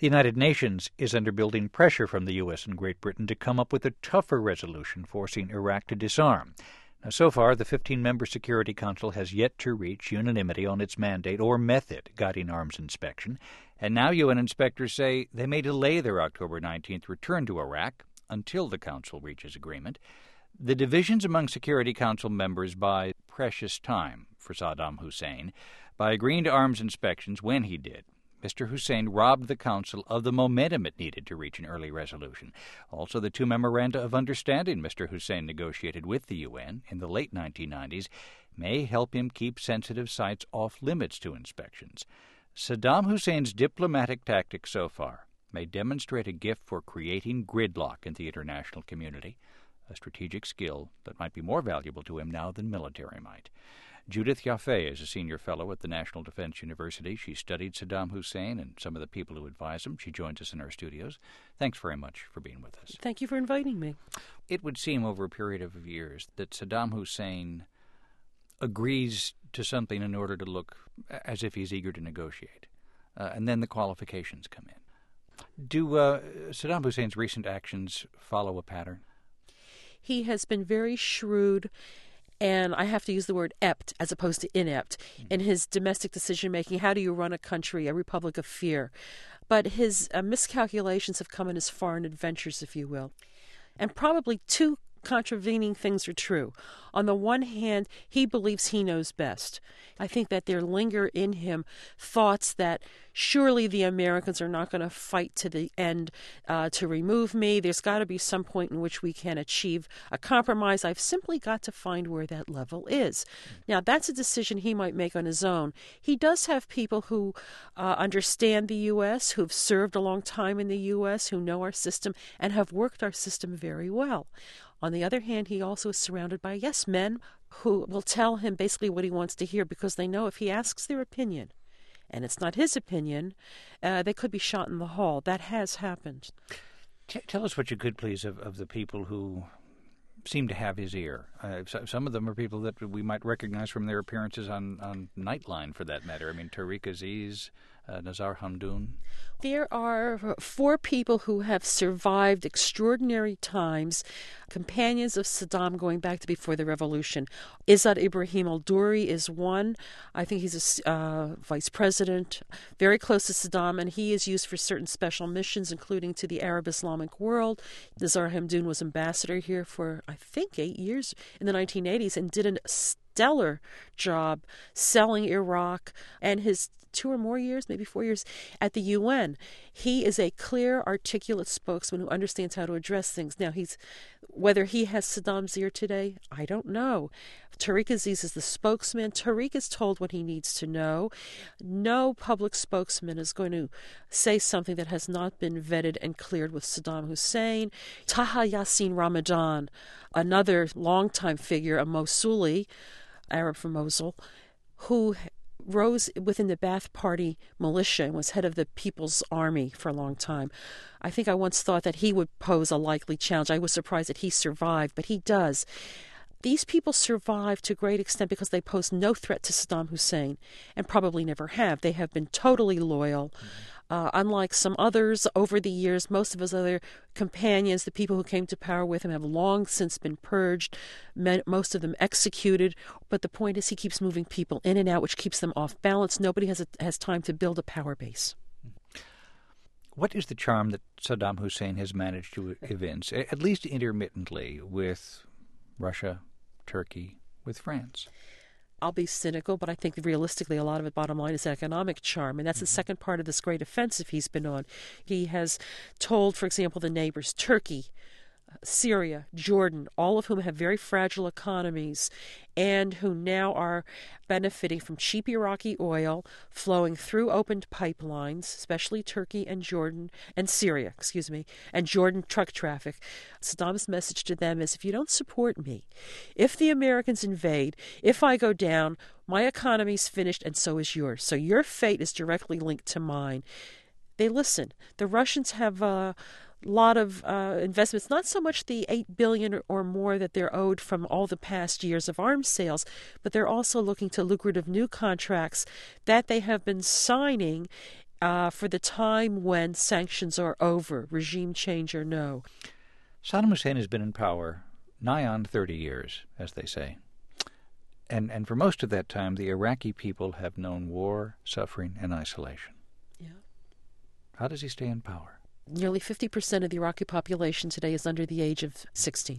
The United Nations is under building pressure from the U.S. and Great Britain to come up with a tougher resolution forcing Iraq to disarm. Now, so far, the 15-member Security Council has yet to reach unanimity on its mandate or method guiding arms inspection, and now UN inspectors say they may delay their October 19th return to Iraq until the Council reaches agreement. The divisions among Security Council members buy precious time for Saddam Hussein by agreeing to arms inspections when he did. Mr. Hussein robbed the Council of the momentum it needed to reach an early resolution. Also, the two memoranda of understanding Mr. Hussein negotiated with the UN in the late 1990s may help him keep sensitive sites off limits to inspections. Saddam Hussein's diplomatic tactics so far may demonstrate a gift for creating gridlock in the international community, a strategic skill that might be more valuable to him now than military might. Judith Yaffe is a senior fellow at the National Defense University. She studied Saddam Hussein and some of the people who advised him. She joins us in our studios. Thanks very much for being with us. Thank you for inviting me. It would seem over a period of years that Saddam Hussein agrees to something in order to look as if he's eager to negotiate. And then the qualifications come in. Do Saddam Hussein's recent actions follow a pattern? He has been very shrewd, and I have to use the word ept as opposed to inept in his domestic decision-making. How do you run a country, a republic of fear? But his miscalculations have come in his foreign adventures, if you will. And probably two contravening things are true. On the one hand, he believes he knows best. I think that there linger in him thoughts that surely the Americans are not going to fight to the end to remove me. There's got to be some point in which we can achieve a compromise. I've simply got to find where that level is. Now, that's a decision he might make on his own. He does have people who understand the U.S., who've served a long time in the U.S., who know our system and have worked our system very well. On the other hand, he also is surrounded by yes men who will tell him basically what he wants to hear because they know if he asks their opinion, and it's not his opinion, they could be shot in the hall. That has happened. Tell us what you could, please, of the people who seem to have his ear. Some of them are people that we might recognize from their appearances on Nightline, for that matter. I mean, Tariq Aziz, Nazar Hamdoun. There are 4 people who have survived extraordinary times, companions of Saddam going back to before the revolution. Izzat Ibrahim al-Duri is one. I think he's a vice president, very close to Saddam, and he is used for certain special missions, including to the Arab Islamic world. Nazar Hamdoun was ambassador here for, I think, 8 years in the 1980s and did a stellar job selling Iraq, and his 2 or more years, maybe 4 years, at the UN. He is a clear, articulate spokesman who understands how to address things. Now, whether he has Saddam's ear today, I don't know. Tariq Aziz is the spokesman. Tariq is told what he needs to know. No public spokesman is going to say something that has not been vetted and cleared with Saddam Hussein. Taha Yassin Ramadan, another longtime figure, a Mosuli, Arab from Mosul, who rose within the Ba'ath Party militia and was head of the People's Army for a long time. I think I once thought that he would pose a likely challenge. I was surprised that he survived, but he does. These people survive to a great extent because they pose no threat to Saddam Hussein and probably never have. They have been totally loyal. Unlike some others over the years, most of his other companions, the people who came to power with him, have long since been purged, most of them executed. But the point is he keeps moving people in and out, which keeps them off balance. Nobody has time to build a power base. What is the charm that Saddam Hussein has managed to evince, at least intermittently, with Russia, Turkey, with France? I'll be cynical, but I think realistically a lot of it, bottom line, is economic charm. And that's the second part of this great offensive he's been on. He has told, for example, the neighbors, Turkey, Syria, Jordan, all of whom have very fragile economies and who now are benefiting from cheap Iraqi oil flowing through opened pipelines, especially Turkey and Jordan, and Syria, and Jordan truck traffic. Saddam's message to them is, if you don't support me, if the Americans invade, if I go down, my economy's finished and so is yours. So your fate is directly linked to mine. They listen. The Russians have lot of investments, not so much the $8 billion or more that they're owed from all the past years of arms sales, but they're also looking to lucrative new contracts that they have been signing for the time when sanctions are over, regime change or no. Saddam Hussein has been in power nigh on 30 years, as they say. And for most of that time, the Iraqi people have known war, suffering, and isolation. Yeah. How does he stay in power? Nearly 50% of the Iraqi population today is under the age of 16.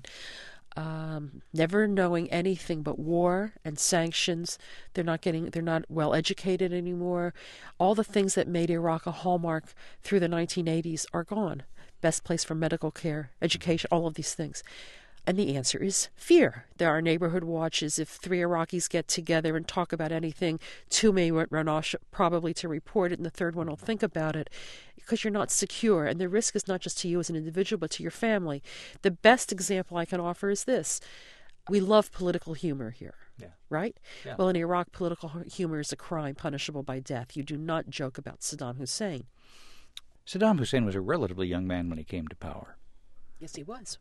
Never knowing anything but war and sanctions. They're not well educated anymore. All the things that made Iraq a hallmark through the 1980s are gone. Best place for medical care, education, all of these things. And the answer is fear. There are neighborhood watches. If 3 Iraqis get together and talk about anything, 2 may run off probably to report it, and the 3rd one will think about it, because you're not secure. And the risk is not just to you as an individual, but to your family. The best example I can offer is this. We love political humor here, right? Yeah. Well, in Iraq, political humor is a crime punishable by death. You do not joke about Saddam Hussein. Saddam Hussein was a relatively young man when he came to power. Yes, he was.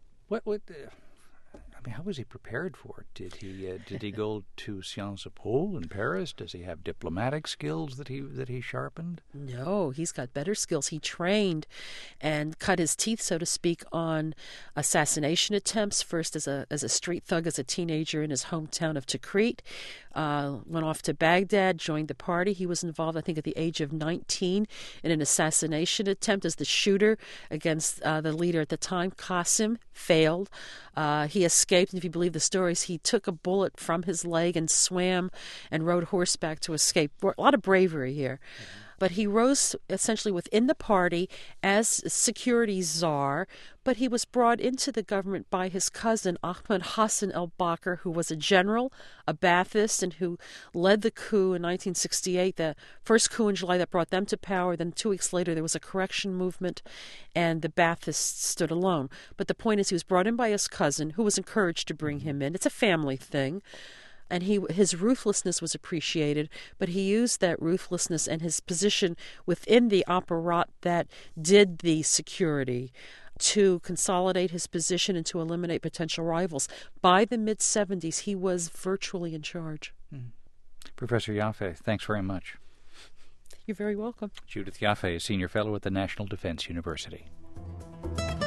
How was he prepared for it? Did he go to Sciences Po in Paris? Does he have diplomatic skills that he sharpened? No, he's got better skills. He trained and cut his teeth, so to speak, on assassination attempts. First as a street thug, as a teenager in his hometown of Tikrit. Went off to Baghdad, joined the party. He was involved, I think, at the age of 19 in an assassination attempt as the shooter against the leader at the time, Qasim. Failed. He escaped, and if you believe the stories, he took a bullet from his leg and swam and rode horseback to escape. A lot of bravery here. Mm-hmm. But he rose essentially within the party as security czar, but he was brought into the government by his cousin, Ahmed Hassan al-Bakr, who was a general, a Ba'athist, and who led the coup in 1968, the first coup in July that brought them to power. Then 2 weeks later, there was a correction movement, and the Ba'athists stood alone. But the point is, he was brought in by his cousin, who was encouraged to bring him in. It's a family thing. And his ruthlessness was appreciated, but he used that ruthlessness and his position within the apparat that did the security to consolidate his position and to eliminate potential rivals. By the mid-'70s, he was virtually in charge. Professor Yaffe, thanks very much. You're very welcome. Judith Yaffe is Senior Fellow at the National Defense University.